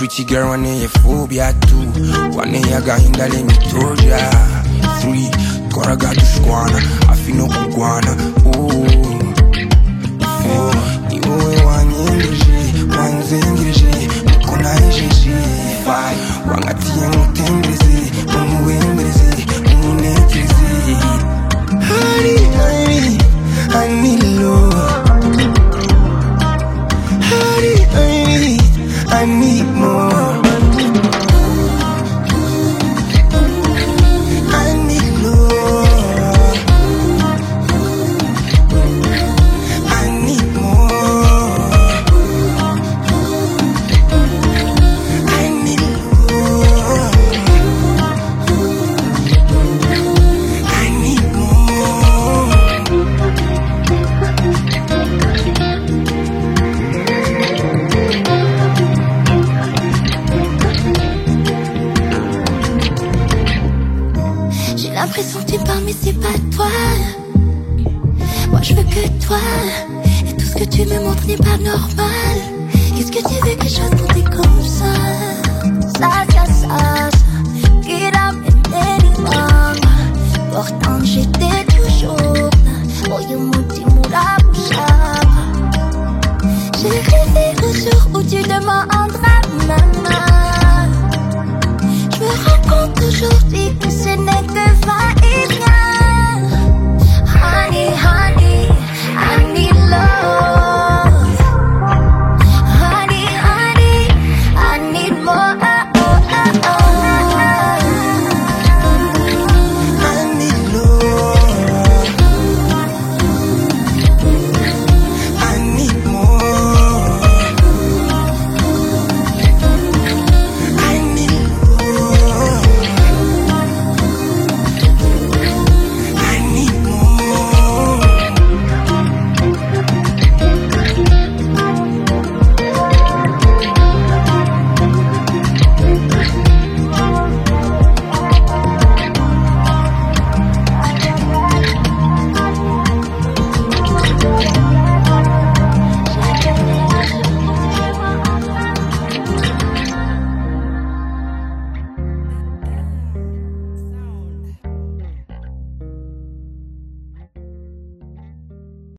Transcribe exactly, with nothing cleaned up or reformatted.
pretty girl waneye phobia two. Waneye agahinda let me told ya. Three, koraga dushwana, afino kugwana. Oh, four, niwowe wanyindirije, wanzengirije, mukona ejeje. Five, wangatiye mutembereze, mumuwembereze, mumunekeze. Honey, honey, I need love. Honey, honey, I need more. I need love. I need more. I need love. I need more. J'ai l'impression que tu parles mais c'est pas toi. Moi je veux que toi. Et tout ce que tu me montres n'est pas normal. Qu'est-ce que tu veux que je fasse quand t'es comme ça? Ça, ça, ça, ça. Get up and let it on. Pourtant j'ai